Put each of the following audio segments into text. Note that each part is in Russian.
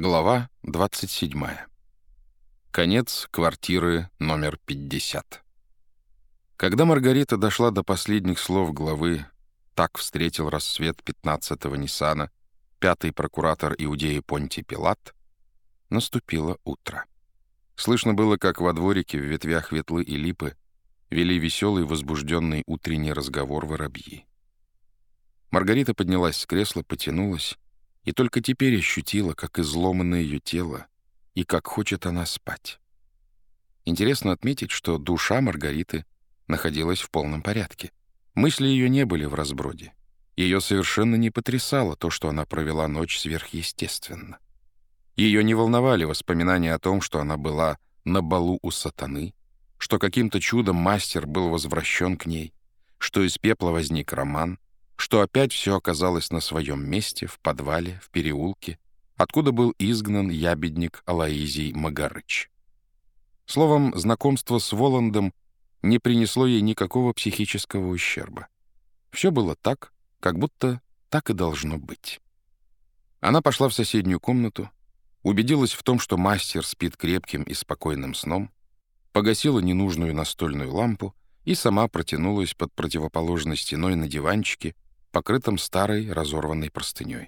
Глава 27. Конец квартиры номер 50. Когда Маргарита дошла до последних слов главы «Так встретил рассвет 15-го Ниссана пятый прокуратор Иудеи Понтий Пилат», наступило утро. Слышно было, как во дворике в ветвях ветлы и липы вели веселый возбужденный утренний разговор воробьи. Маргарита поднялась с кресла, потянулась, и только теперь ощутила, как изломано ее тело и как хочет она спать. Интересно отметить, что душа Маргариты находилась в полном порядке. Мысли ее не были в разброде. Ее совершенно не потрясало то, что она провела ночь сверхъестественно. Ее не волновали воспоминания о том, что она была на балу у сатаны, что каким-то чудом мастер был возвращен к ней, что из пепла возник роман, что опять все оказалось на своем месте, в подвале, в переулке, откуда был изгнан ябедник Алоизий Магарыч. Словом, знакомство с Воландом не принесло ей никакого психического ущерба. Все было так, как будто так и должно быть. Она пошла в соседнюю комнату, убедилась в том, что мастер спит крепким и спокойным сном, погасила ненужную настольную лампу и сама протянулась под противоположной стеной на диванчике, покрытым старой разорванной простыней.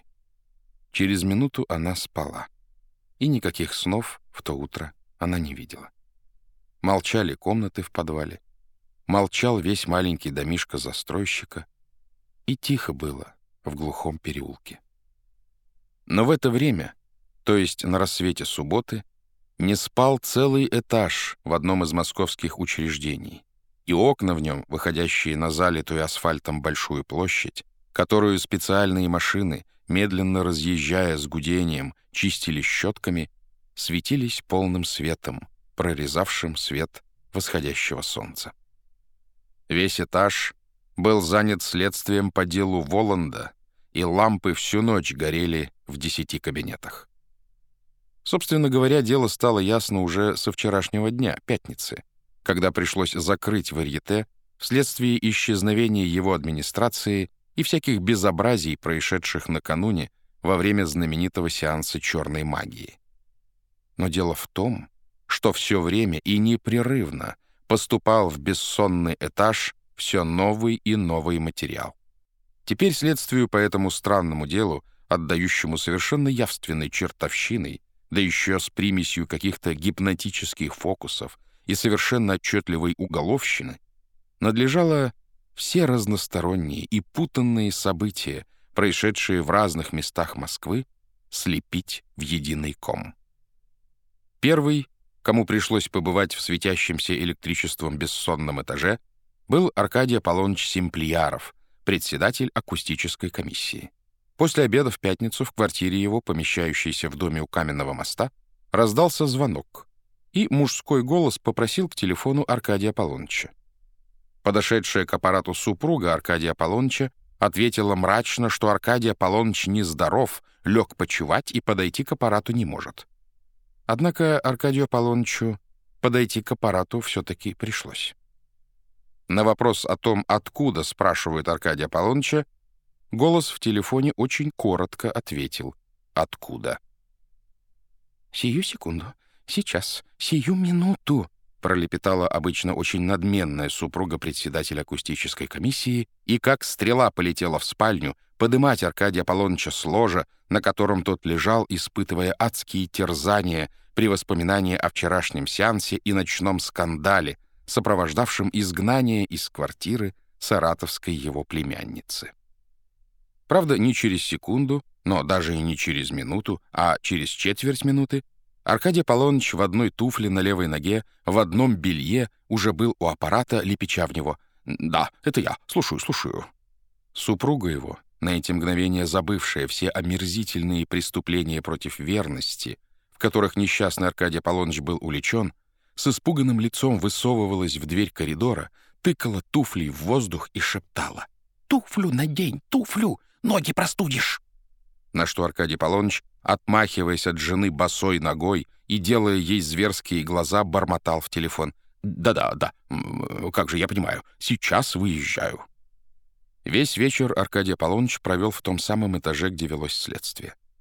Через минуту она спала, и никаких снов в то утро она не видела. Молчали комнаты в подвале, молчал весь маленький домишко застройщика, и тихо было в глухом переулке. Но в это время, то есть на рассвете субботы, не спал целый этаж в одном из московских учреждений, и окна в нем, выходящие на залитую асфальтом большую площадь, которую специальные машины, медленно разъезжая с гудением, чистили щетками, светились полным светом, прорезавшим свет восходящего солнца. Весь этаж был занят следствием по делу Воланда, и лампы всю ночь горели в 10 кабинетах. Собственно говоря, дело стало ясно уже со вчерашнего дня, пятницы, когда пришлось закрыть Варьете вследствие исчезновения его администрации и всяких безобразий, происшедших накануне во время знаменитого сеанса черной магии. Но дело в том, что все время и непрерывно поступал в бессонный этаж все новый и новый материал. Теперь следствию по этому странному делу, отдающему совершенно явственной чертовщиной, да еще с примесью каких-то гипнотических фокусов и совершенно отчетливой уголовщины, надлежало все разносторонние и путанные события, происшедшие в разных местах Москвы, слепить в единый ком. Первый, кому пришлось побывать в светящемся электричеством бессонном этаже, был Аркадий Аполлоныч Симплияров, председатель акустической комиссии. После обеда в пятницу в квартире его, помещающейся в доме у Каменного моста, раздался звонок, и мужской голос попросил к телефону Аркадия Аполлоныча. Подошедшая к аппарату супруга Аркадия Аполлоныча ответила мрачно, что Аркадий Аполлоныч нездоров, лег почевать и подойти к аппарату не может. Однако Аркадию Аполлонычу подойти к аппарату все-таки пришлось. На вопрос о том, откуда спрашивают Аркадия Аполлоныча, голос в телефоне очень коротко ответил «Откуда?». «Сию секунду, сейчас, сию минуту», пролепетала обычно очень надменная супруга председателя акустической комиссии и как стрела полетела в спальню подымать Аркадия Аполлоныча с ложа, на котором тот лежал, испытывая адские терзания при воспоминании о вчерашнем сеансе и ночном скандале, сопровождавшем изгнание из квартиры саратовской его племянницы. Правда, не через секунду, но даже и не через минуту, а через четверть минуты Аркадий Аполлоныч в одной туфле на левой ноге, в одном белье уже был у аппарата, лепеча в него. «Да, это я. Слушаю». Супруга его, на эти мгновения забывшая все омерзительные преступления против верности, в которых несчастный Аркадий Аполлоныч был уличен, с испуганным лицом высовывалась в дверь коридора, тыкала туфлей в воздух и шептала: «Туфлю надень, туфлю! Ноги простудишь!» На что Аркадий Аполлоныч, отмахиваясь от жены босой ногой и делая ей зверские глаза, бормотал в телефон: «Да, как же, я понимаю, сейчас выезжаю». Весь вечер Аркадий Аполлоныч провел в том самом этаже, где велось следствие.